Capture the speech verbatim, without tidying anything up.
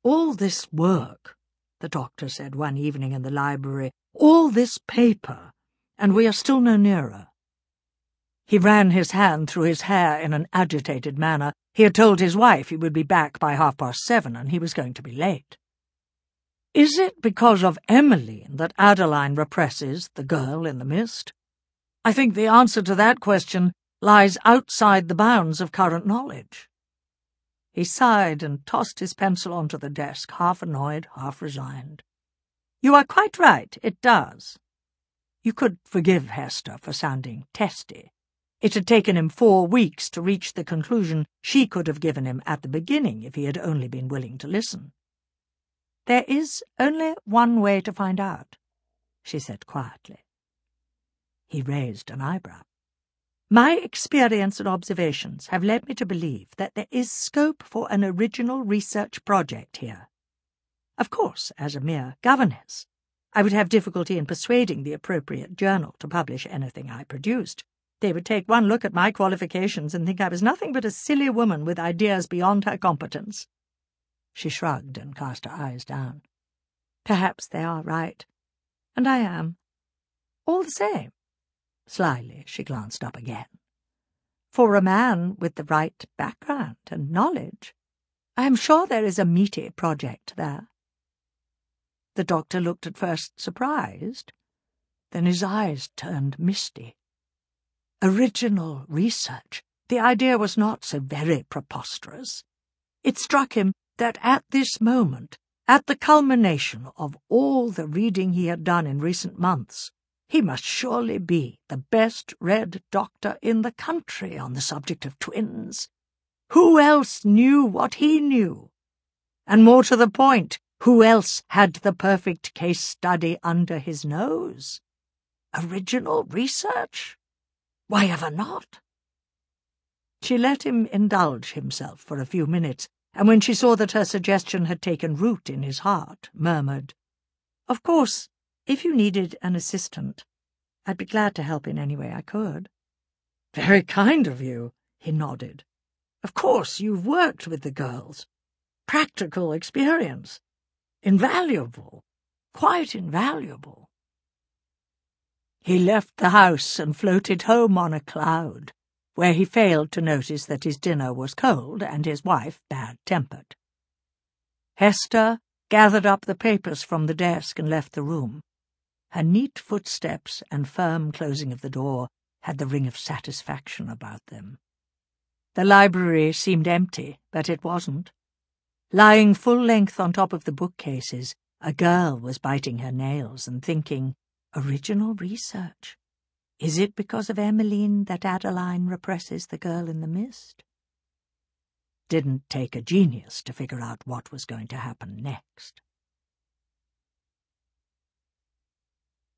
"All this work," the doctor said one evening in the library, "all this paper, and we are still no nearer." He ran his hand through his hair in an agitated manner. He had told his wife he would be back by half past seven, and he was going to be late. "Is it because of Emmeline that Adeline represses the girl in the mist? I think the answer to that question lies outside the bounds of current knowledge." He sighed and tossed his pencil onto the desk, half annoyed, half resigned. "You are quite right, it does." You could forgive Hester for sounding testy. It had taken him four weeks to reach the conclusion she could have given him at the beginning if he had only been willing to listen. "There is only one way to find out," she said quietly. He raised an eyebrow. "My experience and observations have led me to believe that there is scope for an original research project here. Of course, as a mere governess, I would have difficulty in persuading the appropriate journal to publish anything I produced. They would take one look at my qualifications and think I was nothing but a silly woman with ideas beyond her competence." She shrugged and cast her eyes down. "Perhaps they are right, and I am. All the same," slyly she glanced up again, "for a man with the right background and knowledge, I am sure there is a meaty project there." The doctor looked at first surprised, then his eyes turned misty. Original research. The idea was not so very preposterous. It struck him that at this moment, at the culmination of all the reading he had done in recent months, he must surely be the best-read doctor in the country on the subject of twins. Who else knew what he knew? And more to the point, who else had the perfect case study under his nose? Original research? Why ever not? She let him indulge himself for a few minutes, and when she saw that her suggestion had taken root in his heart, murmured, "Of course, if you needed an assistant, I'd be glad to help in any way I could." "Very kind of you," he nodded. "Of course, you've worked with the girls. Practical experience. Invaluable. Quite invaluable." He left the house and floated home on a cloud, where he failed to notice that his dinner was cold and his wife bad-tempered. Hester gathered up the papers from the desk and left the room. Her neat footsteps and firm closing of the door had the ring of satisfaction about them. The library seemed empty, but it wasn't. Lying full length on top of the bookcases, a girl was biting her nails and thinking, "Original research. Is it because of Emmeline that Adeline represses the girl in the mist?" Didn't take a genius to figure out what was going to happen next.